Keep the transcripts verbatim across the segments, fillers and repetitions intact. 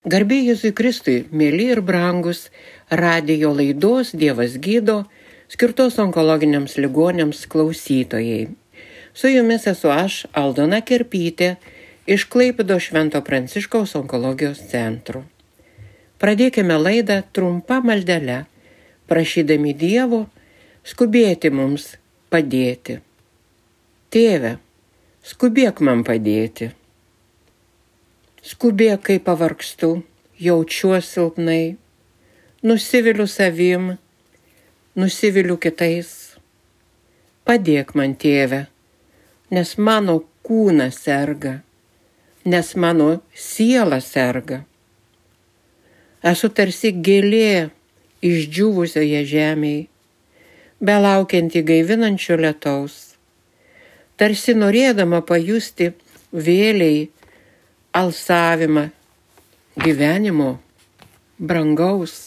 Garbė Jėzui Kristui, mėly ir brangus, radijo laidos Dievas gydo, skirtos onkologiniams ligoniams klausytojai. Su jumis esu aš, Aldona Kerpytė, iš Klaipėdos Švento Pranciškaus onkologijos centro. Pradėkime laidą trumpa maldele, prašydami Dievo skubėti mums padėti. Tėve, skubėk man padėti. Skubėk, kai pavargstu, jaučiuosi silpnai, nusiviliu savim, nusiviliu kitais. Padėk man, Tėve, nes mano kūnas serga, nes mano siela serga. Esu tarsi gėlė išdžiūvusioje žemėje, belaukianti gaivinančio lietaus, tarsi norėdama pajusti vėliai alsavimą gyvenimo brangaus.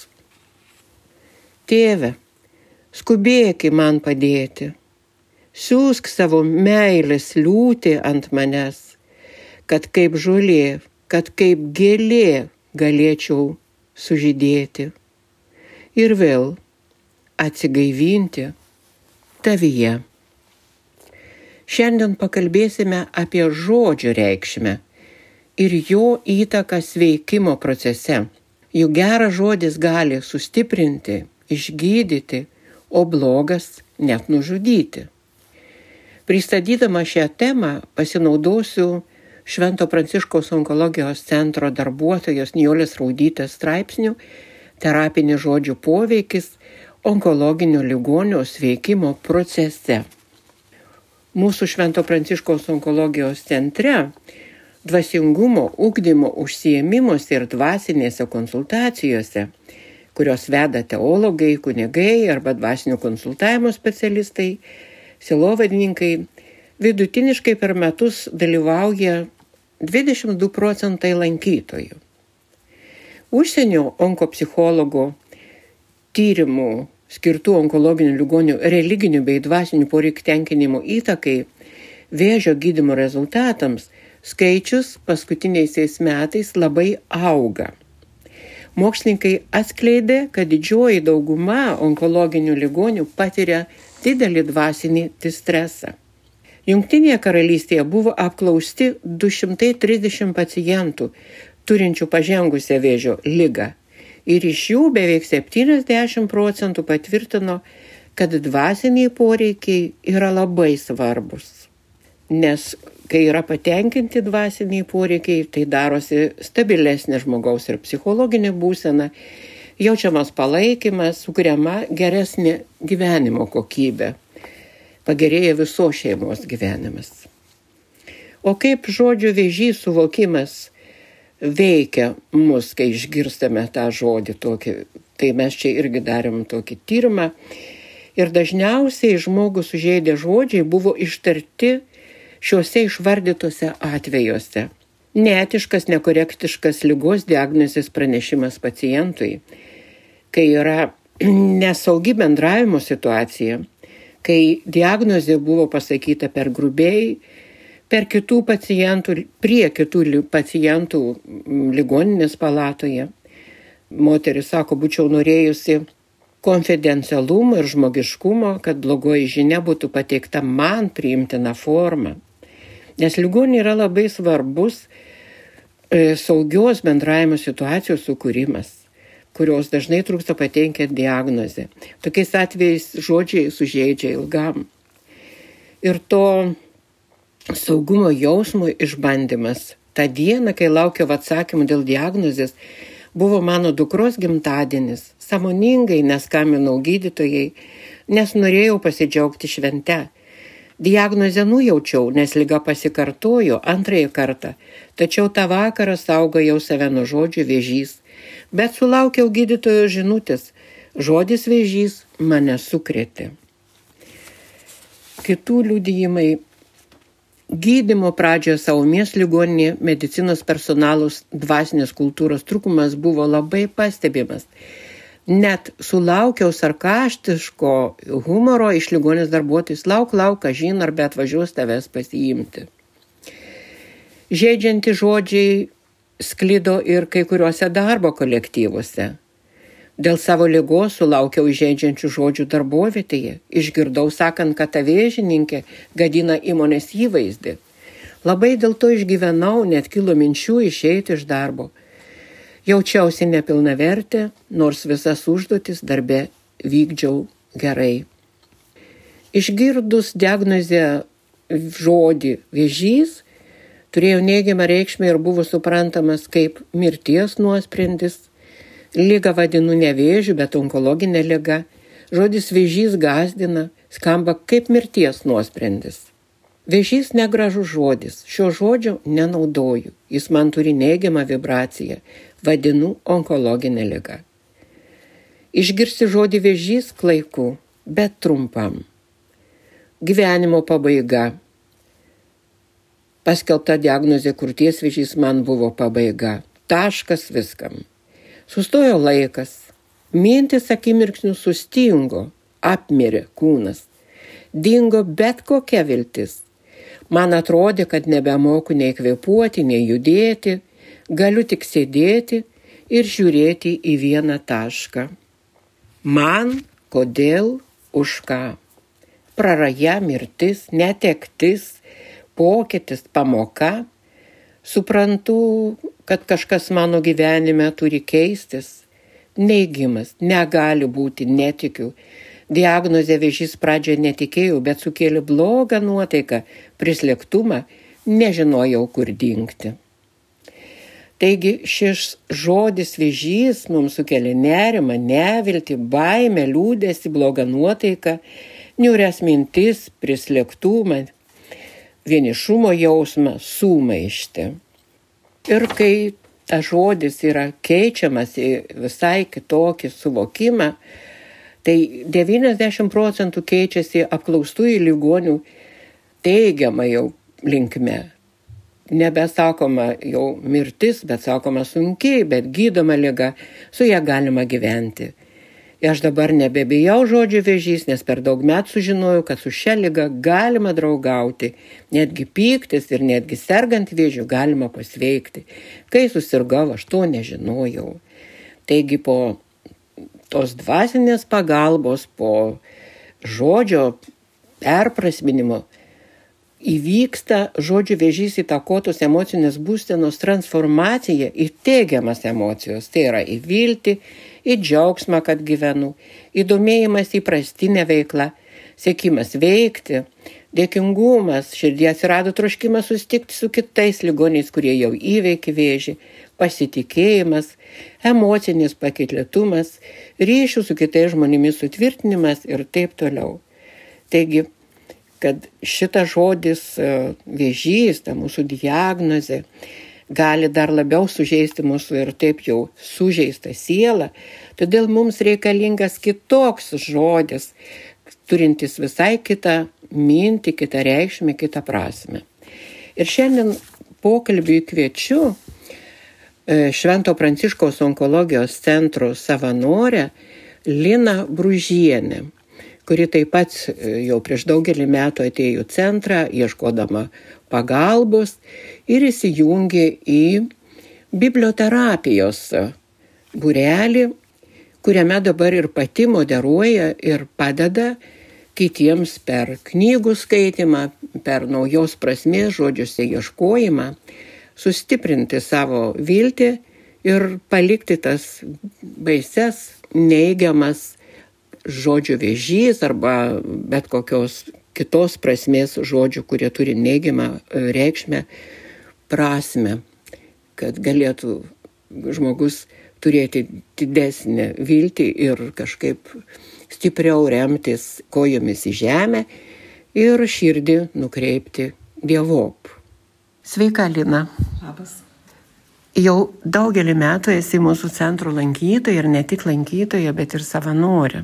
Tėve, skubėk man padėti, siųsk savo meilės liūtį ant manęs, kad kaip žolė, kad kaip gėlė galėčiau sužydėti ir vėl atsigaivinti tavyje. Šiandien pakalbėsime apie žodžio reikšmę ir jo įtaką sveikimo procese. Juk geras žodis gali sustiprinti, išgydyti, o blogas net nužudyti. Pristatydama šią temą pasinaudosiu Švento Pranciškaus onkologijos centro darbuotojos Nijolės Raudytės straipsnių Terapinis žodžių poveikis onkologinio ligonio sveikimo procese. Mūsų Švento Pranciškaus onkologijos centre dvasingumo ugdymo užsiėmimuose ir dvasinėse konsultacijose, kurios veda teologai, kunigai arba dvasinio konsultavimo specialistai, sielovadininkai, vidutiniškai per metus dalyvauja dvidešimt du procentai lankytojų. Užsienio onkopsichologo tyrimų skirtų onkologinių ligonių religinių bei dvasinių poreikių tenkinimo įtakai vėžio gydymo rezultatams skaičius paskutiniaisiais metais labai auga. Mokslininkai atskleidė, kad didžioji dauguma onkologinių ligonių patiria didelį dvasinį stresą. Jungtinėje karalystėje buvo apklausti du šimtai trisdešimt pacientų turinčių pažengusią vėžio ligą ir iš jų beveik septyniasdešimt procentų patvirtino, kad dvasiniai poreikiai yra labai svarbus. Nes kai yra patenkinti dvasiniai poreikiai, tai darosi stabilesnė žmogaus ir psichologinė būsena, jaučiamas palaikymas, sukuriama geresnė gyvenimo kokybė, pagerėja visos šeimos gyvenimas. O kaip žodžio vėžys suvokimas veikia mus, kai išgirstame tą žodį tokį, tai mes čia irgi darėm tokį tyrimą ir dažniausiai žmogų sužeidę žodžiai buvo ištarti šiuose išvardytose atvejuose. Neetiškas, nekorektiškas ligos diagnozės pranešimas pacientui, kai yra nesaugi bendravimo situacija, kai diagnozė buvo pasakyta per grubiai, per kitų pacientų, prie kitų pacientų ligoninės palatoje. Moteris sako, būčiau norėjusi konfidencialumo ir žmogiškumo, kad blogoji žinia būtų pateikta man priimtina forma. Nes ligoniai yra labai svarbus e, saugios bendravimo situacijos sukūrimas, kurios dažnai trūksta pateikiant diagnozę. Tokiais atvejais žodžiai sužeidžia ilgam. Ir to saugumo jausmo išbandymas tą dieną, kai laukiau atsakymų dėl diagnozės, buvo mano dukros gimtadienis. Sąmoningai neskambinau gydytojai, nes norėjau pasidžiaugti švente. Diagnozę nujaučiau, nes liga pasikartojo antrąjį kartą, tačiau tą vakarą saugojau save nuo žodžio vėžys, bet sulaukiau gydytojo žinutės, žodis vėžys mane sukrėtė. Kitų liudijimai. Gydymo pradžioje Salomėjos ligoninėje medicinos personalos dvasinės kultūros trūkumas buvo labai pastebimas. Net sulaukiau sarkastiško humoro iš ligoninės darbuotojus, lauk, lauk, kažin ar bet važiuos tavęs pasiimti. Žeidžianti žodžiai sklido ir kai kuriuose darbo kolektyvuose. Dėl savo ligos sulaukiau įžeidžiančių žodžių darbovietėje. Išgirdau sakant, kad ta vėžininkė gadina įmonės įvaizdį. Labai dėl to išgyvenau, net kilo minčių išeiti iš darbo. Jaučiausi nepilnavertė, nors visas užduotis darbe vykdžiau gerai. Išgirdus diagnozę žodį vėžys, turėjo neigiamą reikšmę ir buvo suprantamas kaip mirties nuosprendis. Ligą vadinu ne vėžiu, bet onkologinė liga. Žodis vėžys gąsdina, skamba kaip mirties nuosprendis. Vėžys negražus žodis, šio žodžio nenaudoju, jis man turi neigiamą vibraciją, vadinu onkologinė liga. Išgirsti žodį vėžys klaiku, bet trumpam. Gyvenimo pabaiga. Paskelbta diagnozė krūties vėžys man buvo pabaiga. Taškas viskam. Sustojo laikas. Mintis akimirksniu sustingo, apmirė kūnas. Dingo bet kokia viltis. Man atrodė, kad nebemoku nei kvėpuoti, nei judėti, galiu tik sėdėti ir žiūrėti į vieną tašką. Man, kodėl, už ką? Praraja, mirtis, netektis, pokytis, pamoka. Suprantu, kad kažkas mano gyvenime turi keistis. Neigimas, negali būti, netikiu. Diagnozė vėžys pradžioje netikėjau, bet sukėlė blogą nuotaiką, prislėgtumą, nežinojau kur dingti. Taigi šis žodis vėžys mums sukėlė nerimą, neviltį, baimę, liūdesį, blogą nuotaiką, niūrias mintis, prislėgtumą, vienišumo jausmą, sumaištį. Ir kai tas žodis yra keičiamas į visai kitokį suvokimą, tai devyniasdešimt procentų keičiasi apklaustųjų ligonių teigiamą jau linkme. Nebesakoma jau mirtis, bet sakoma sunkiai, bet gydoma liga, su ją galima gyventi. Ir aš dabar nebebijau žodžio vėžys, nes per daug metų sužinojau, kad su šia liga galima draugauti, netgi pyktis ir netgi sergant vėžiu galima pasveikti. Kai susirgau, aš to nežinojau. Taigi po tos dvasinės pagalbos, po žodžio perprasminimo įvyksta žodžio vėžys įtakotos emocinės būsenos transformacija į teigiamas emocijos. Tai yra į viltį, į džiaugsmą, kad gyvenu, įdomėjimas įprastinė veikla, siekimas veikti, dėkingumas, širdie atsirado troškimas susitikti su kitais ligoniais, kurie jau įveikė vėžį, pasitikėjimas, emocinis pakėlėtumas, ryšių su kitais žmonėmis sutvirtinimas ir taip toliau. Taigi, kad šitas žodis vėžys, ta mūsų diagnozė, gali dar labiau sužeisti mūsų ir taip jau sužeistą sielą, todėl mums reikalingas kitoks žodis, turintis visai kitą mintį, kitą reikšmę, kitą prasmę. Ir šiandien pokalbiui kviečiu Švento Pranciškaus onkologijos centro savanorę Liną Bružienę, kuri taip pat jau prieš daugelį metų atėjo į centrą, ieškodama pagalbos ir įsijungė į biblioterapijos būrelį, kuriame dabar ir pati moderuoja ir padeda kitiems per knygų skaitimą, per naujos prasmės žodžiuose ieškojimą, sustiprinti savo viltį ir palikti tas baises, neigiamas žodžio vėžys arba bet kokios kitos prasmės žodžių, kurie turi neigiamą reikšmę, prasmę, kad galėtų žmogus turėti didesnę viltį ir kažkaip stipriau remtis kojomis į žemę ir širdį nukreipti dievop. Sveika, Lina. Labas. Jau daugelį metų esi mūsų centro lankytoja ir ne tik lankytoja, bet ir savanorė.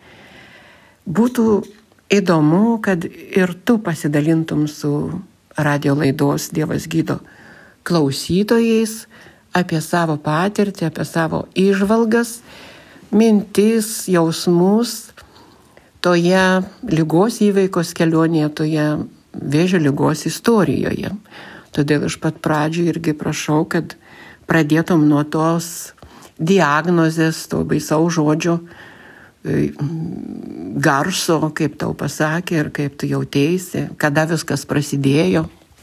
Būtų įdomu, kad ir tu pasidalintum su radio laidos Dievas gydo klausytojais apie savo patirtį, apie savo įžvalgas, mintis, jausmus toje ligos įveikos kelionėje, toje vėžio ligos istorijoje. Todėl iš pat pradžių irgi prašau, kad pradėtum nuo tos diagnozės, to baisaus žodžio, garso, kaip tau pasakė ir kaip tu jauteisi, kada viskas prasidėjo.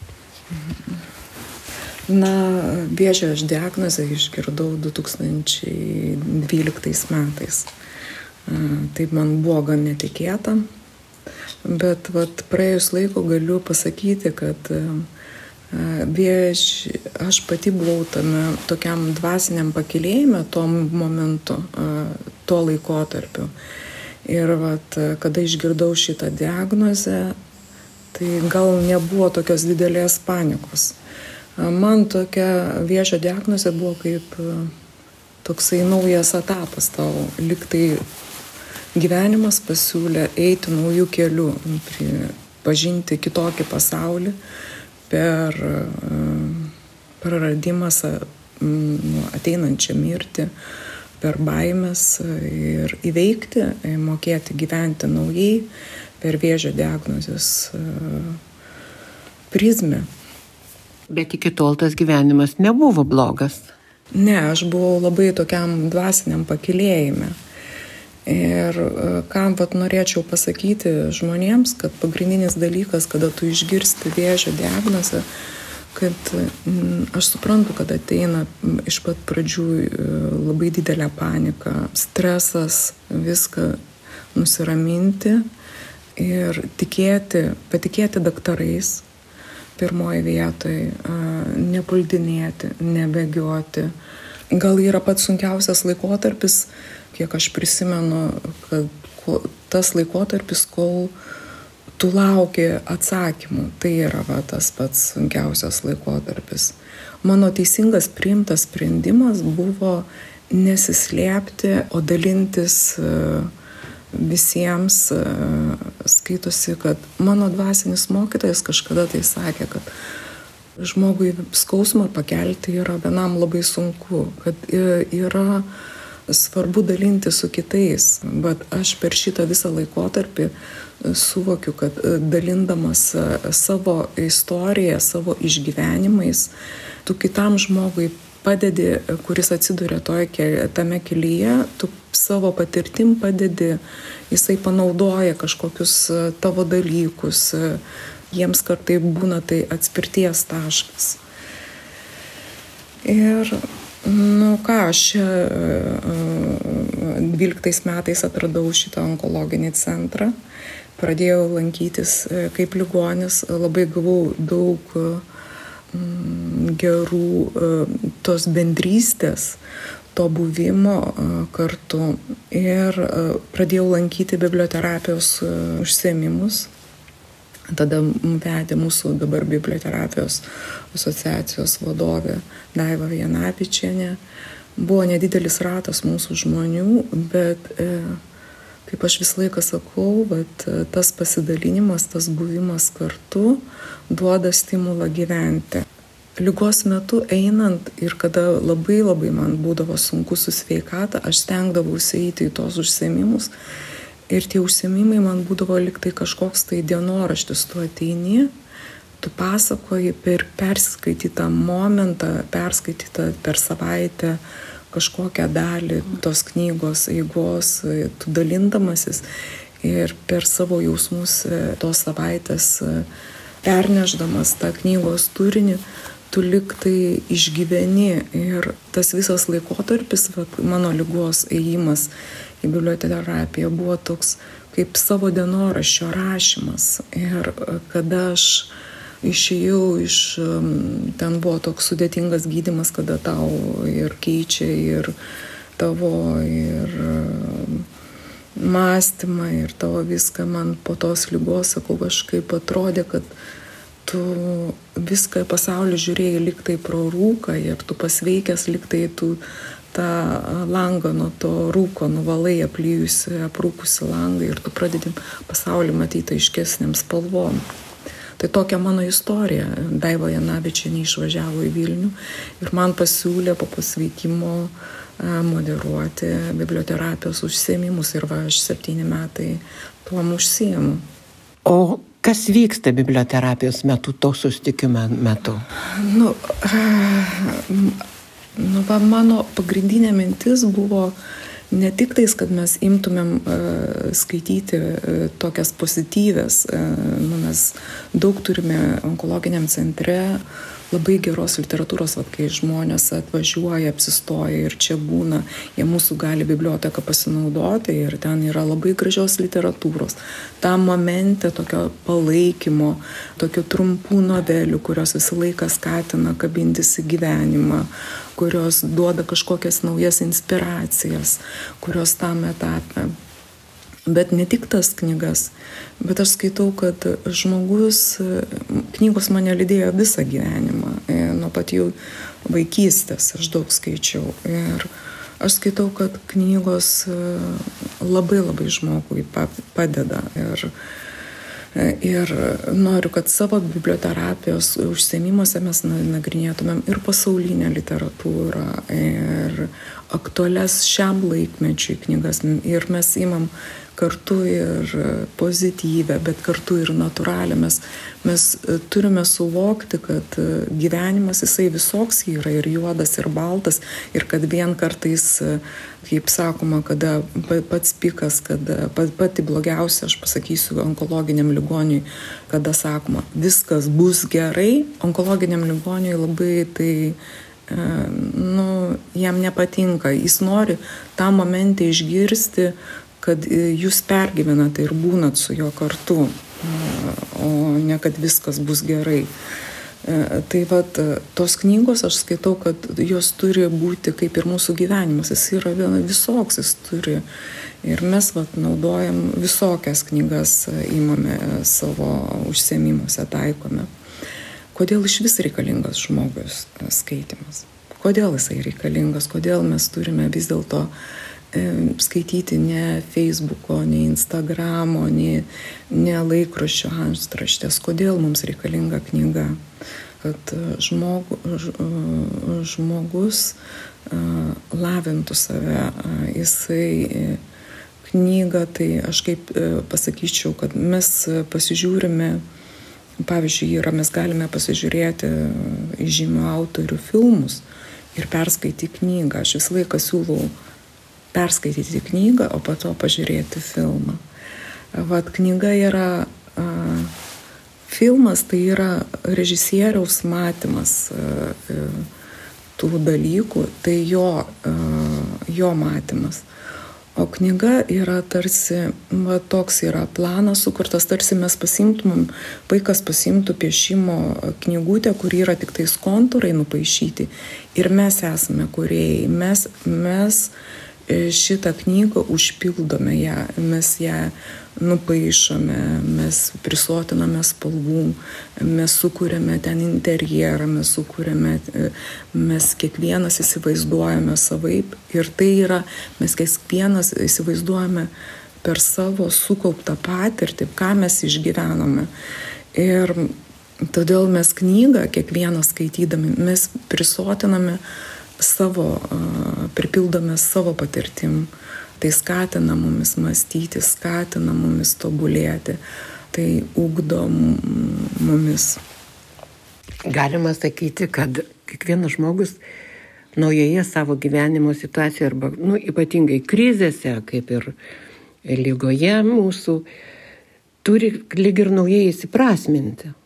Na, vėžio aš diagnozę išgirdau du tūkstančiai dvyliktais metais. Taip man buvo gan netikėta, bet vat, praėjus laiko galiu pasakyti, kad vėž, aš pati buvau tame tokiam dvasiniam pakilėjime tuo momentu, tuo laikotarpiu. Ir vat, kada išgirdau šitą diagnozę, tai gal nebuvo tokios didelės panikos. Man tokia vėžio diagnozė buvo kaip toksai naujas etapas tau, lyg tai gyvenimas pasiūlė eiti naujų kelių, pažinti kitokį pasaulį per praradimą, ateinančią mirtį, per baimės ir įveikti, mokėti gyventi naujai per vėžio diagnozės prizmę. Bet iki tol tas gyvenimas nebuvo blogas. Ne, aš buvau labai tokiam dvasiniam pakilėjime. Ir ką vat norėčiau pasakyti žmonėms, kad pagrindinis dalykas, kada tu išgirsti vėžio diagnozę, kad aš suprantu, kad ateina iš pat pradžių labai didelė panika, stresas, viską nusiraminti ir tikėti, patikėti daktarais pirmoje vietoje, nepuldinėti, nebėgioti. Gal yra pats sunkiausias laikotarpis, kiek aš prisimenu, kad tas laikotarpis, kol tu lauki atsakymų, tai yra va, tas pats sunkiausias laikotarpis. Mano teisingas priimtas sprendimas buvo nesislėpti, o dalintis visiems. Skaitosi, kad mano dvasinis mokytojas kažkada tai sakė, kad žmogui skausmą pakelti yra vienam labai sunku, kad yra svarbu dalinti su kitais, bet aš per šitą visą laikotarpį suvokiu, kad dalindamas savo istoriją, savo išgyvenimais, tu kitam žmogui padedi, kuris atsiduria toje, tame kelyje, tu savo patirtim padedi, jisai panaudoja kažkokius tavo dalykus, jiems kartai būna tai atspirties taškas. Ir nu ką, aš dvyliktais metais atradau šitą onkologinį centrą, pradėjau lankytis kaip ligonis, labai gavau daug gerų tos bendrystės, to buvimo kartu ir pradėjau lankyti biblioterapijos užsiėmimus. Tada vedė mūsų dabar biblioterapijos asociacijos vadovė Daiva Janapičienė. Buvo nedidelis ratas mūsų žmonių, bet kaip aš visą laiką sakau, bet tas pasidalinimas, tas buvimas kartu duoda stimulą gyventi. Ligos metu einant ir kada labai labai man būdavo sunku su sveikata, aš stengdavausi eiti į tos užsiėmimus. Ir tie užsiėmimai man būdavo lyg tai kažkoks tai dienoraštis, tu ateini, tu pasakoji per perskaitytą momentą, perskaitytą per savaitę kažkokią dalį tos knygos eigos, tu dalindamasis ir per savo jausmus tos savaitės perneždamas tą knygos turinį, tu lyg tai išgyveni ir tas visas laikotarpis, mano ligos ėjimas į biblioterapiją buvo toks kaip savo dienoraščio rašymas. Ir kada aš išėjau iš, ten buvo toks sudėtingas gydymas, kada tau ir keičia ir tavo ir mąstymą ir tavo viską, man po tos ligos, sakau, kažkaip atrodė, kad tu viską pasaulį žiūrėjai lyg tai pro rūką ir tu pasveikęs lyg tai tu tą langą nuo to rūko nuvalai aplyjusi, aprūkusi langą ir tu pradedi pasaulį matyti aiškesniam spalvom. Tai tokia mano istorija. Daiva Janapičienė išvažiavo į Vilnių ir man pasiūlė po pasveikimo moderuoti biblioterapijos užsiėmimus ir va, aš septyni metai tuom užsiėmu. O kas vyksta biblioterapijos metu, to susitikimo metu? Nu, Nu, va, mano pagrindinė mintis buvo ne tik tais, kad mes imtumėm uh, skaityti uh, tokias pozityvės. Uh, nu, mes daug turime onkologiniam centre labai geros literatūros, vat, kai žmonės atvažiuoja, apsistoja ir čia būna, jie mūsų gali biblioteką pasinaudoti ir ten yra labai gražios literatūros. Tam momente tokio palaikymo, tokio trumpų novelių, kurios visą laiką skatina kabintis į gyvenimą, kurios duoda kažkokias naujas inspiracijas, kurios tam etape. Bet ne tik tas knygas, bet aš skaitau, kad žmogus, knygos mane lydėjo visą gyvenimą, nuo pat jų vaikystės aš daug skaičiau. Ir aš skaitau, kad knygos labai labai žmogui padeda. Ir, ir noriu, kad savo biblioterapijos užsiėmimuose mes nagrinėtumėm ir pasaulinę literatūrą, ir aktualias šiam laikmečiui knygas. Ir mes imam kartu ir pozityvę, bet kartu ir natūralią. Mes, mes turime suvokti, kad gyvenimas jisai visoks yra, ir juodas, ir baltas, ir kad vien kartais, kaip sakoma, kada pats pikas, kada pati blogiausia, aš pasakysiu, onkologiniam ligoniui, kada sakoma, viskas bus gerai, onkologiniam ligoniui labai tai nu, jam nepatinka. Jis nori tą momentą išgirsti, kad jūs pergyvenate ir būnat su juo kartu, o ne kad viskas bus gerai. Tai vat, tos knygos aš skaitau, kad jos turi būti kaip ir mūsų gyvenimas. Jis yra visoks, jis turi. Ir mes vat, naudojam visokias knygas, imame savo užsiėmimuose, taikome. Kodėl iš vis reikalingas žmogus skaitymas? Kodėl jisai reikalingas? Kodėl mes turime vis dėlto skaityti ne Facebooko, ne Instagramo, ne, ne laikraščio antraštės. Kodėl mums reikalinga knyga? Kad žmogu, žmogus lavintų save. Jisai knygą, tai aš kaip pasakyčiau, kad mes pasižiūrime, pavyzdžiui, yra, mes galime pasižiūrėti žymių autorių filmus ir perskaityti knygą. Aš visą laiką siūlau perskaityti knygą, o po to pažiūrėti filmą. Vat knyga yra, a, filmas tai yra režisieriaus matymas a, tų dalykų, tai jo, a, jo matymas. O knyga yra tarsi, va, toks yra planas sukurtas, tarsi mes pasimtumėm, vaikas pasimtų piešimo knygutę, kur yra tik tais kontūrai nupaišyti ir mes esame kūrėjai. Mes, mes šitą knygą užpildome ją, mes ją nupaišome, mes prisotiname spalvų, mes sukūrėme ten interjerą, mes sukūrėme, mes kiekvienas įsivaizduojame savaip ir tai yra, mes kiekvienas įsivaizduojame per savo sukauptą patirtį, ką mes išgyvenome. Ir todėl mes knygą, kiekvieną skaitydami, mes prisotiname savo, pripildome savo patirtim. Tai skatina mumis mąstyti, skatina mumis tobulėti, tai ugdo mumis. Galima sakyti, kad kiekvienas žmogus naujoje savo gyvenimo situacijoje arba nu, ypatingai krizėse, kaip ir lygoje mūsų, turi lyg ir naujai įsiprasminti.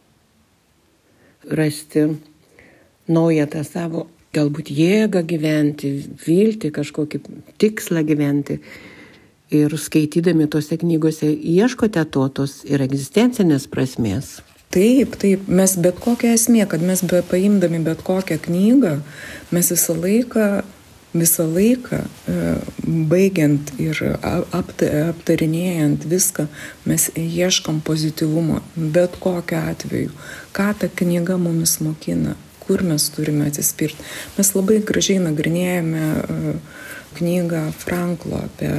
Rasti naują tą savo galbūt jėgą gyventi, viltį, kažkokį tikslą gyventi. Ir skaitydami tose knygose ieškote to, tos ir egzistencinės prasmės. Taip, taip, mes bet kokią esmę, kad mes be paimdami bet kokią knygą, mes visą laiką, visą laiką baigiant ir aptarinėjant viską, mes ieškom pozityvumo, bet kokiu atveju. Ką ta knyga mumis mokina? Kur mes turime atsispirti. Mes labai gražiai nagrinėjame knygą Franklo apie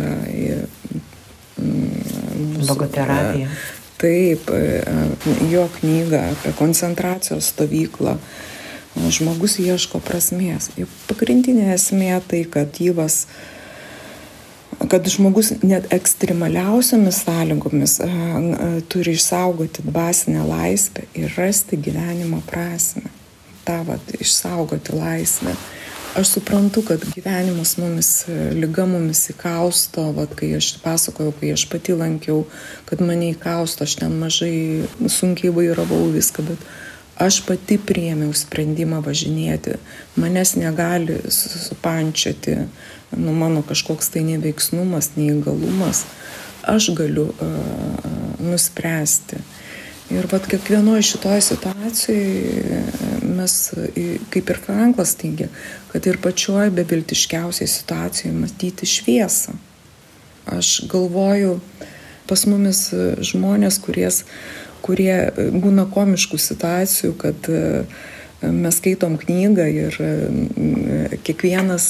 logoterapiją. Taip, jo knygą apie koncentracijos stovyklą. Žmogus ieško prasmės. Pagrindinė esmė tai, kad gyvas, kad žmogus net ekstremaliausiamis sąlygomis turi išsaugoti dvasinę laisvę ir rasti gyvenimo prasmę. Ta, vat, išsaugoti laisvę. Aš suprantu, kad gyvenimas mumis, liga mumis įkausto, vat, kai aš pasakojau, kai aš pati lankiau, kad mane įkausto, aš ten mažai sunkiai vairavau viską, bet aš pati priėmiau sprendimą važinėti. Manęs negali supančioti, nu, mano kažkoks tai neveiksnumas, neįgalumas. Aš galiu uh, nuspręsti. Ir vat kiekvienoje šitoje situacijoje mes, kaip ir Franklas teigia, kad ir pačioj beviltiškiausiai situacijoje matyti šviesą. Aš galvoju, pas mumis žmonės, kuries, kurie būna komiškų situacijų, kad mes skaitom knygą ir kiekvienas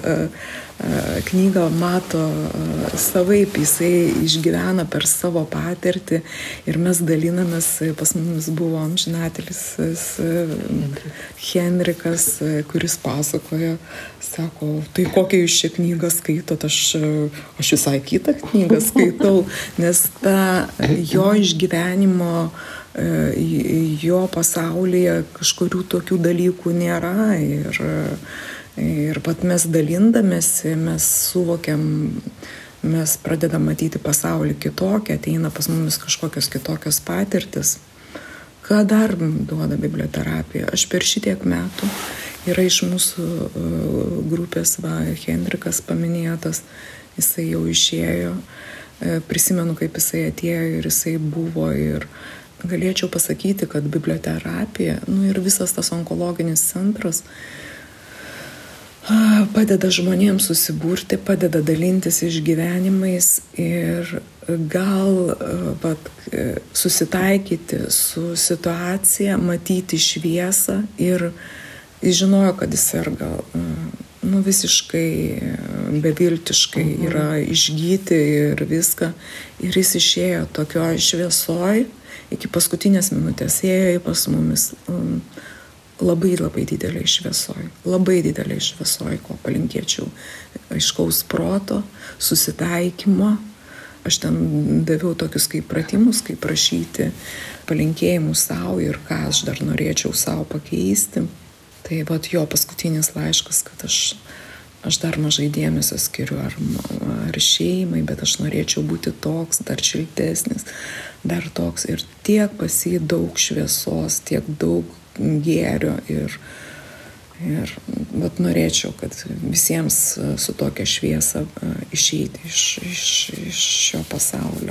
knygą mato savaip, jisai išgyvena per savo patirtį ir mes dalinamės, pas mumis buvo amžinatelis Henrikas, kuris pasakoja, sako, tai kokią jūs šią knygą skaitot, aš, aš visai kitą knygą skaitau, nes ta jo išgyvenimo jo pasaulyje kažkurių tokių dalykų nėra ir, ir pat mes dalindamėsi, mes suvokiam, mes pradedam matyti pasaulį kitokią, ateina pas mumis kažkokios kitokios patirtis. Ką dar duoda biblioterapija? Aš per šitiek metų yra iš mūsų grupės, va, Henrikas paminėtas, jisai jau išėjo, prisimenu, kaip jisai atėjo ir jisai buvo ir galėčiau pasakyti, kad biblioterapija, nu ir visas tas onkologinis centras padeda žmonėms susiburti, padeda dalintis išgyvenimais ir gal vat, susitaikyti su situacija, matyti šviesą ir jis žinojo, kad jis serga nu, visiškai beviltiškai, yra išgyti ir viską. Ir jis išėjo tokioj šviesoj, iki paskutinės minutės ėjo pas mumis um, labai labai dideliai šviesoj, labai dideliai šviesoj, ko palinkėčiau aiškaus proto, susitaikymo. Aš ten daviau tokius kaip pratimus, kaip prašyti palinkėjimų savo ir ką aš dar norėčiau savo pakeisti. Tai vat jo paskutinis laiškas, kad aš, aš dar mažai dėmesio skiriu ar, ar šeimai, bet aš norėčiau būti toks, dar šiltesnis, dar toks. Ir tiek pas jį daug šviesos, tiek daug gėrio ir, ir vat norėčiau, kad visiems su tokia šviesa išeiti iš, iš, iš šio pasaulio.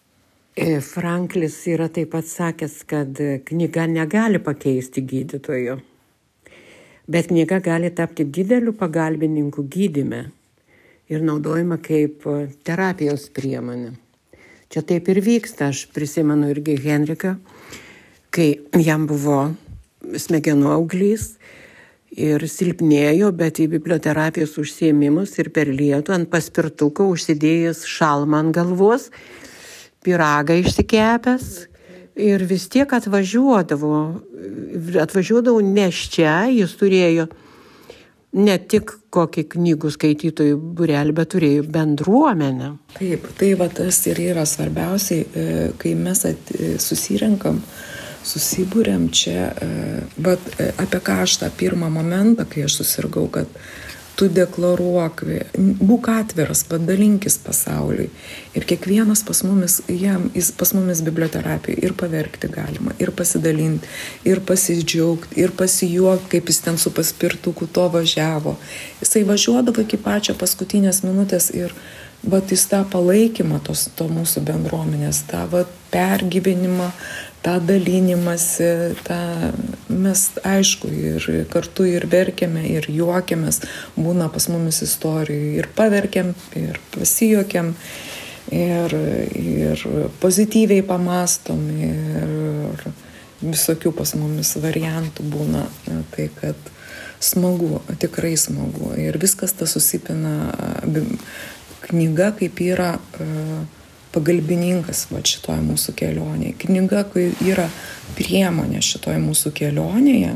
Franklis yra taip pat sakęs, kad knyga negali pakeisti gydytojo. Bet knyga gali tapti dideliu pagalbininku gydyme ir naudojama kaip terapijos priemonė. Čia taip ir vyksta. Aš prisimenu irgi Henriką, kai jam buvo smegenų auglys ir silpnėjo, bet į biblioterapijos užsiėmimus ir per lietų ant paspirtuko užsidėjęs šalmą ant galvos, pyragą išsikepęs. Ir vis tiek atvažiuodavo, atvažiuodavo nes čia, jis turėjo ne tik kokį knygų skaitytojų būrelį, bet turėjo bendruomenę. Taip, tai va tas ir yra svarbiausiai, kai mes at, susirenkam, susibūrėm čia, bet apie ką aš tą pirmą momentą, kai aš susirgau, kad tu deklaruok, būk atviras, padalinkis pasauliui. Ir kiekvienas pas mumis, jam, pas mumis biblioterapija ir paverkti galima, ir pasidalinti, ir pasidžiaugti, ir pasijuokti, kaip jis ten su paspirtuku to važiavo. Jisai važiuodavo iki pačio paskutinės minutės ir vat jis tą palaikymą tos, to mūsų bendruomenės, tą vat pergyvenimą, tą dalinimąsi, tą mes aišku ir kartu ir verkiame, ir juokiamės, būna pas mumis istorijų, ir paverkiam, ir pasijuokiam, ir, ir pozityviai pamastom, ir visokių pas mumis variantų būna, tai kad smagu, tikrai smagu, ir viskas tas susipina, knyga kaip yra pagalbininkas va, šitoj mūsų kelionėje. Knyga, kai yra priemonė šitoj mūsų kelionėje,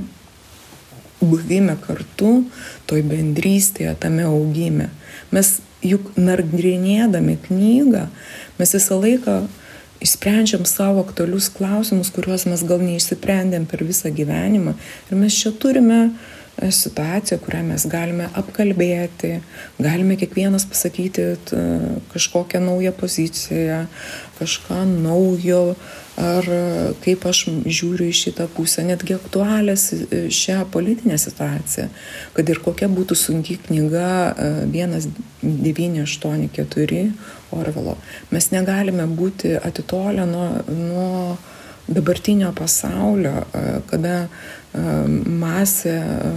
buvime kartu, toj bendrystėje, tame augime. Mes juk nagrinėdami knygą, mes visą laiką išsprendžiam savo aktualius klausimus, kuriuos mes gal neišsprendėm per visą gyvenimą. Ir mes čia turime situacija, kurią mes galime apkalbėti, galime kiekvienas pasakyti kažkokią naują poziciją, kažką naujo, ar kaip aš žiūriu į šitą pusę, netgi aktualias šią politinę situaciją, kad ir kokia būtų sunki knyga vienas devyni aštuoni keturi Orvelo. Mes negalime būti atitolę nuo, nuo dabartinio pasaulio, kada masė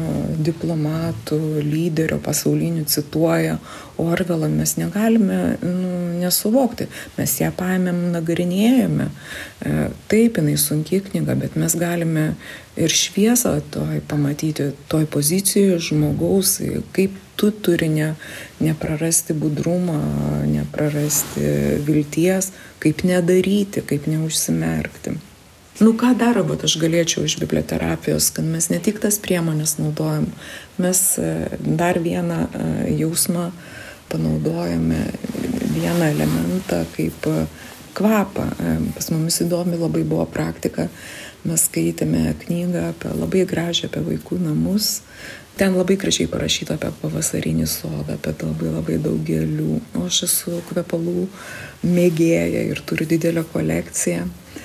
diplomatų, lyderio pasaulinių cituoja Orvelą, mes negalime nu, nesuvokti. Mes ją paėmėm, nagrinėjame. Taip, jinai sunki knyga, bet mes galime ir šviesą toj pamatyti, toj pozicijoje žmogaus, kaip tu turi ne, neprarasti budrumą, neprarasti vilties, kaip nedaryti, kaip neužsimerkti. Nu, ką daro, bet aš galėčiau iš biblioterapijos, kad mes ne tik tas priemonės naudojam, mes dar vieną jausmą panaudojame, vieną elementą kaip kvapą. Pas mumis įdomi labai buvo praktika, mes skaitėme knygą apie labai gražią apie vaikų namus. Ten labai gražiai parašyta apie pavasarinį sodą, apie labai labai daug gėlių. O aš esu kvepalų mėgėja ir turiu didelę kolekciją.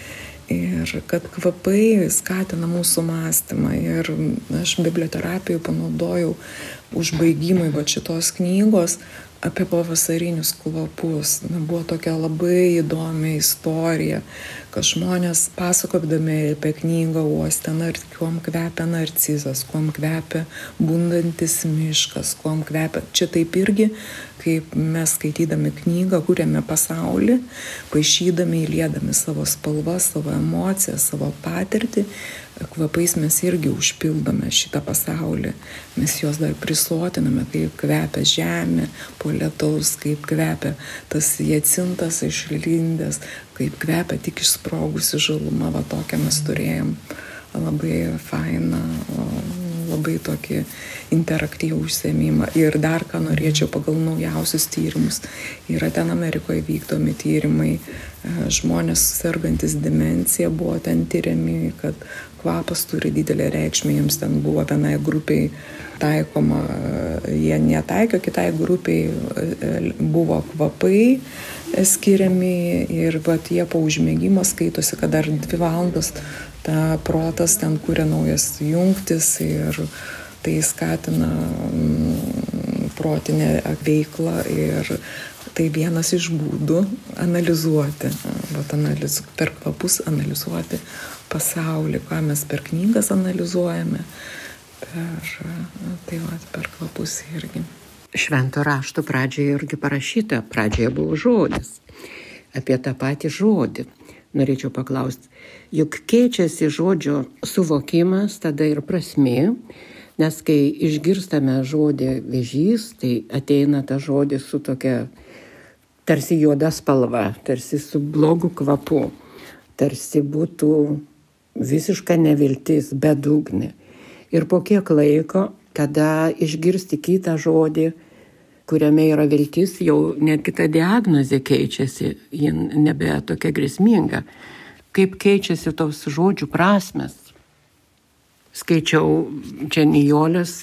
Ir kad kvapai skatina mūsų mąstymą. Ir aš biblioterapijoje panaudojau užbaigimui va šitos knygos apie pavasarinius kvapus. Na, buvo tokia labai įdomi istorija, kad žmonės pasakodami apie knygą uostę, kuom kvepia narcizas, kuom kvepia bundantis miškas, kuom kvepia. Čia taip irgi, kaip mes skaitydami knygą, kuriame pasaulį, paišydami, įliedami savo spalvas, savo emocijas, savo patirtį, kvapais mes irgi užpildome šitą pasaulį. Mes juos dar prisotiname, kaip kvepia žemė po lietaus, kaip kvepia tas jacintas išlindęs, kaip kvepia tik išsprogusi žaluma. Va tokią mes turėjom labai fainą, labai tokį interaktyvų užsiėmimą. Ir dar ką norėčiau pagal naujausius tyrimus. Yra ten Amerikoje vykdomi tyrimai. Žmonės sergantis demencija buvo ten tyriami, kad kvapas turi didelę reikšmę. Jiems ten buvo vienai grupiai taikoma, jie netaikė, kitai grupiai buvo kvapai skiriami ir vat, jie po užmėgimo skaitosi, kad dar dvi valandos ta protas ten kuria naujas jungtis ir tai skatina protinę veiklą ir tai vienas iš būdų analizuoti, vat, analiz, per kvapus analizuoti pasaulį, ką mes per knygas analizuojame, per, tai vat, per kvapus irgi. Švento rašto pradžioje irgi parašyta, pradžioje buvo žodis, apie tą patį žodį. Norėčiau paklausti, juk keičiasi žodžio suvokimas, tada ir prasmė, nes kai išgirstame žodį vėžys, tai ateina ta žodis su tokia tarsi juoda spalva, tarsi su blogu kvapu, tarsi būtų visiška neviltis, bedugnė. Ir po kiek laiko, kada išgirsti kitą žodį, kuriame yra viltis, jau netgi ta diagnozė keičiasi, ji nebe tokia grėsminga. Kaip keičiasi tos žodžių prasmes. Skaičiau čia Nijolės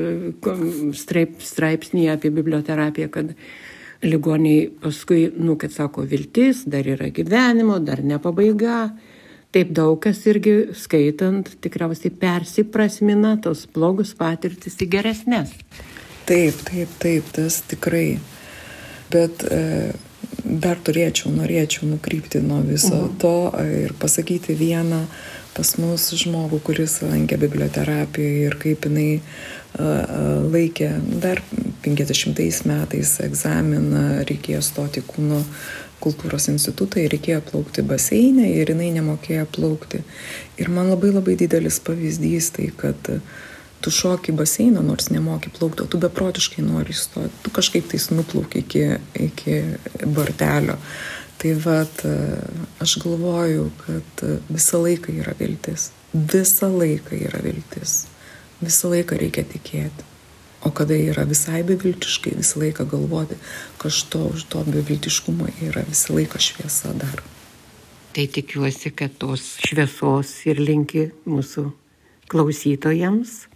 straip, straipsnį apie biblioterapiją, kad ligoniai paskui, nu, kad sako, viltis, dar yra gyvenimo, dar ne pabaiga. Taip daug kas irgi skaitant tikriausiai persiprasmina tos blogus patirtis į geresnės. Taip, taip, taip, tas tikrai. Bet e, dar turėčiau, norėčiau nukrypti nuo viso uh-huh. to ir pasakyti vieną pas mus žmogų, kuris lankė biblioterapiją ir kaip jinai uh, laikė dar penkiasdešimtais metais egzaminą, reikėjo stoti kūno kultūros institutą ir reikėjo plaukti baseinę ir jinai nemokėjo plaukti. Ir man labai labai didelis pavyzdys tai, kad tu šoki baseiną, nors nemoki plaukti, o tu beprotiškai nori įstoti, tu kažkaip tais nuplauki iki, iki bortelio. Tai vat, aš galvoju, kad visą laiką yra viltis. Visą laiką yra viltis. Visą laiką reikia tikėti. O kada yra visai beviltiškai, visą laiką galvoti, kad to už to beviltiškumo yra visą laiką šviesa dar. Tai tikiuosi, kad tos šviesos ir linki mūsų klausytojams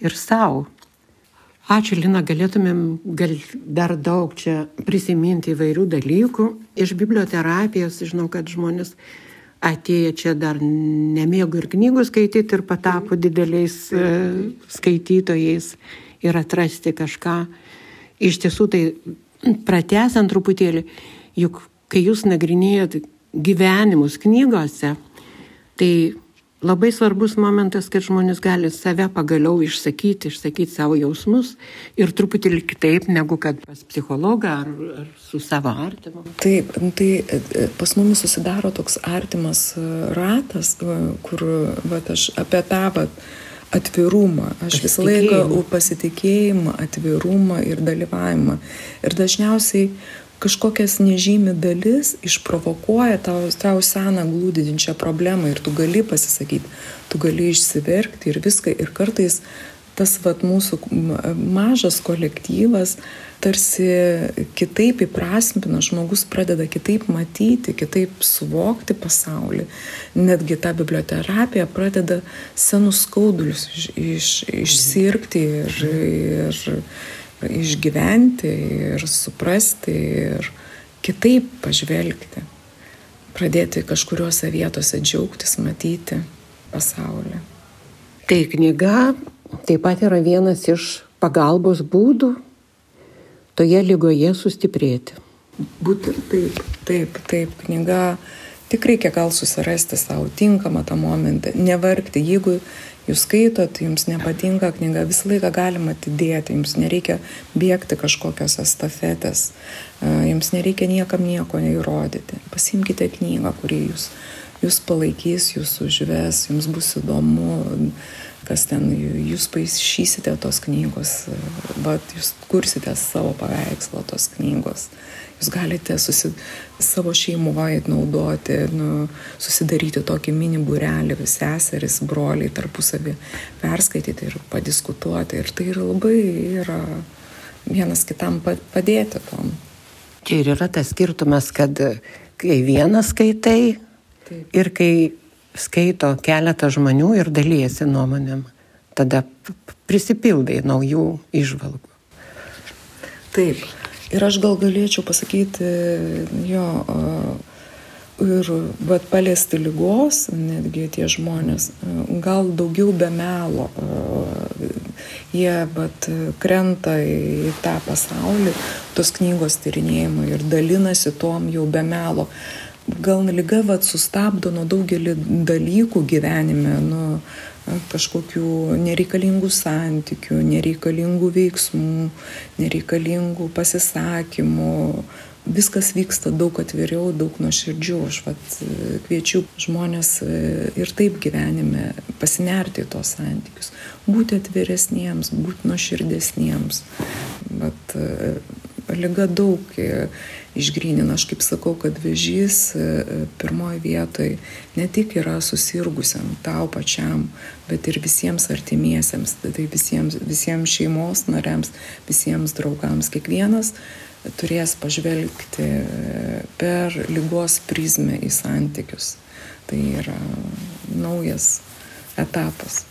ir savo. Ačiū, Lina, galėtumėm gal dar daug čia prisiminti įvairių dalykų. Iš biblioterapijos žinau, kad žmonės atėję čia dar nemėgo ir knygų skaityti ir patapo dideliais e, skaitytojais ir atrasti kažką. Iš tiesų, tai pratęsant truputėlį, juk kai jūs nagrinėjat gyvenimus knygose, tai labai svarbus momentas, kad žmonės gali save pagaliau išsakyti, išsakyti savo jausmus ir truputėlį kitaip negu kad pas psichologą ar, ar su savo artimu. Taip, tai pas mumis susidaro toks artimas ratas, kur vat, aš apie tą vat, atvirumą, aš visą laiką pasitikėjimą, atvirumą ir dalyvavimą. Ir dažniausiai kažkokias nežymi dalis išprovokuoja tau, tau seną glūdinčią problemą ir tu gali pasisakyti, tu gali išsiverkti ir viską. Ir kartais tas vat, mūsų mažas kolektyvas tarsi kitaip įprasmina, žmogus pradeda kitaip matyti, kitaip suvokti pasaulį. Netgi ta biblioterapija pradeda senus skaudulius iš, iš, išsirgti ir, ir išgyventi ir suprasti ir kitaip pažvelgti. Pradėti kažkuriuose vietose džiaugtis, matyti pasaulį. Tai knyga taip pat yra vienas iš pagalbos būdų toje ligoje sustiprėti. Būtent taip, taip, taip. Knyga tik reikia gal susirasti savo tinkamą tą momentą, nevargti. Jeigu jūs skaitot, jums nepatinka knyga, visą laiką galima atidėti, jums nereikia bėgti kažkokios estafetės, jums nereikia niekam nieko įrodyti. Pasiimkite knygą, kuri jūs, jūs palaikys, jūs užves, jums bus įdomu, kas ten, jūs paišysite tos knygos, bet jūs kursite savo paveikslą tos knygos. Jūs galite susi, savo šeimoje naudoti, nu, susidaryti tokį mini būrelį, seseris, broliai tarpusavį perskaityti ir padiskutuoti. Ir tai yra labai yra vienas kitam padėti tom. Čia ir yra tas skirtumas, kad kai vienas skaitai Taip. Ir kai skaito keletą žmonių ir dalyjasi nuomonėm, tada prisipildai naujų įžvalgų. Taip. Ir aš gal galėčiau pasakyti, jo, ir bet paliesti ligos, netgi tie žmonės, gal daugiau be melo, jie bet krenta į tą pasaulį, tos knygos tyrinėjimą ir dalinasi tom jau be melo. Gal liga vat, sustabdo nuo daugelį dalykų gyvenime, nuo kažkokių nereikalingų santykių, nereikalingų veiksmų, nereikalingų pasisakymų. Viskas vyksta daug atviriau, daug nuoširdžiau. Aš vat, kviečiu žmonės ir taip gyvenime pasinerti į tos santykius, būti atviresniems, būti nuoširdesniems. Bet liga daug išgrynina. Aš kaip sakau, kad vėžys pirmoje vietoje ne tik yra susirgusiam, tau pačiam, bet ir visiems artimiesiems, tai visiems, visiems šeimos nariams, visiems draugams. Kiekvienas turės pažvelgti per ligos prizmę į santykius. Tai yra naujas etapas.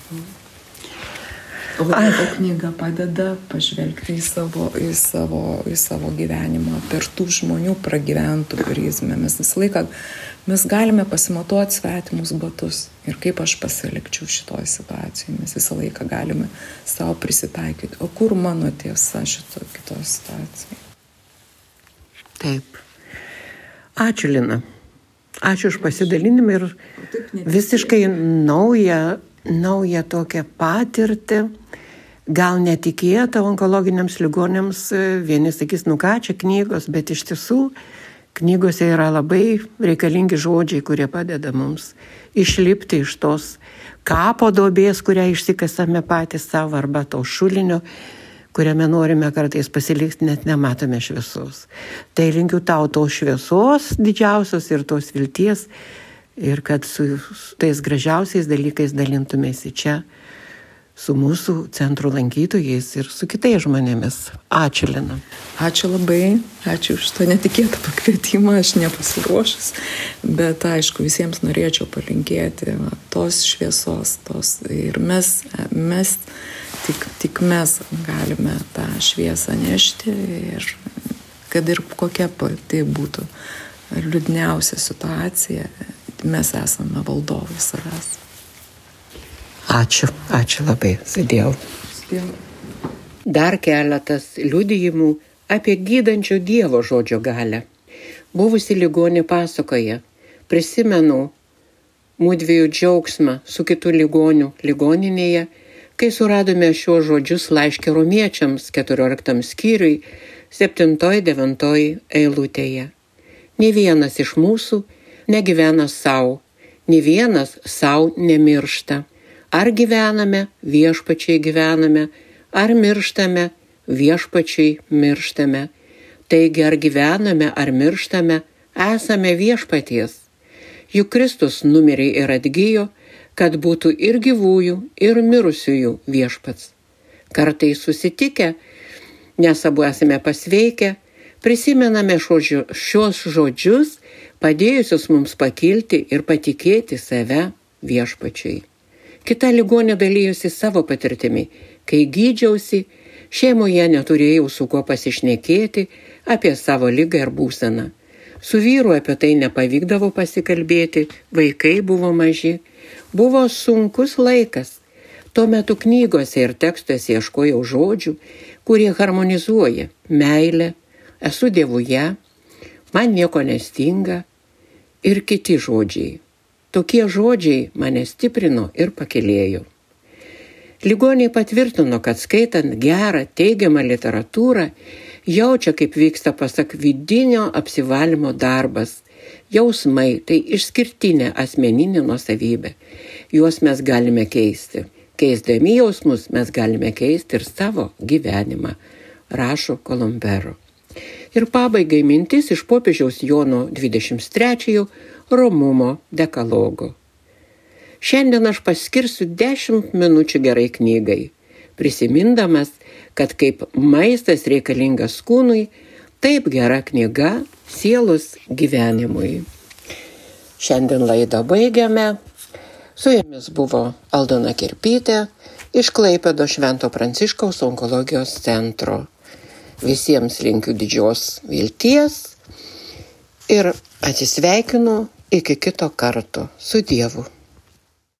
O, o knyga padeda pažvelgti į savo, į, savo, į savo gyvenimą per tų žmonių pragyventų prizmę. Mes visą laiką, mes galime pasimatuoti svetimus batus ir kaip aš pasilikčiau šitoj situacijai. Mes visą laiką galime savo prisitaikyti. O kur mano tiesa šito kitoj situacijai? Taip. Ačiū, Lina. Ačiū už pasidalinimą ir visiškai naują naują tokią patirtį, gal netikėtą onkologiniams ligonėms. Vieni sakys, nu ką, čia knygos, bet iš tiesų knygose yra labai reikalingi žodžiai, kurie padeda mums išlipti iš tos kapo duobės, kurią išsikasame patys savo, arba to šulinio, kuriame norime kartais pasilikti, net nematome šviesos. Tai linkiu tau tos šviesos didžiausios ir tos vilties, ir kad su, su tais gražiausiais dalykais dalintumėsi čia su mūsų centro lankytojais ir su kitais žmonėmis. Ačiū, Lina. Ačiū labai, ačiū už tą netikėtą pakvietimą, aš nepasiruošus, bet aišku, visiems norėčiau palinkėti va, tos šviesos, tos ir mes, mes tik, tik mes galime tą šviesą nešti ir kad ir kokia pati būtų liūdniausia situacija, mes esame valdovai savęs. Ačiū, ačiū labai, sudėjau. Dar keletas liudijimų apie gydančio Dievo žodžio galią. Buvusi ligonė pasakoja, prisimenu mudviejų džiaugsmą su kitu ligoniu ligoninėje, kai suradome šiuos žodžius laiške romiečiams keturioliktam skyriui, septintoj devintoj eilutėje. Nė vienas iš mūsų negyvena savo, nė vienas savo nemiršta. Ar gyvename, viešpačiai gyvename, ar mirštame, viešpačiai mirštame. Taigi ar gyvename, ar mirštame, esame viešpaties. Juk Kristus numirė ir atgijo, kad būtų ir gyvųjų, ir mirusiųjų viešpats. Kartais susitikę, nes abu esame pasveikę, prisimename žodžiu, šios žodžius, padėjusius mums pakilti ir patikėti save viešpačiui. Kita ligonė dalyjosi savo patirtimi, kai gydžiausi, šeimoje neturėjau su kuo pasišnekėti apie savo ligą ir būseną. Su vyru apie tai nepavykdavo pasikalbėti, vaikai buvo maži, buvo sunkus laikas. Tuo metu knygose ir tekstuose ieškojau žodžių, kurie harmonizuoja meilę, esu Dievuje, man nieko nestinga ir kiti žodžiai. Tokie žodžiai mane stiprino ir pakylėjo. Ligoniai patvirtino, kad skaitant gerą, teigiamą literatūrą, jaučia, kaip vyksta pasak vidinio apsivalymo darbas. Jausmai tai išskirtinė asmeninė nuosavybė. Juos mes galime keisti. Keisdami jausmus mes galime keisti ir savo gyvenimą, rašo Kolumbero. Ir pabaigai mintis iš popiežiaus Jono dvidešimt trečiojo romumo dekalogo. Šiandien aš paskirsiu dešimt minučių gerai knygai, prisimindamas, kad kaip maistas reikalingas kūnui, taip gera knyga sielos gyvenimui. Šiandien laidą baigiame. Su jumis buvo Aldona Kerpytė iš Klaipėdos Švento Pranciškaus onkologijos centro. Visiems linkiu didžios vilties ir atsisveikinu iki kito karto. Su Dievu.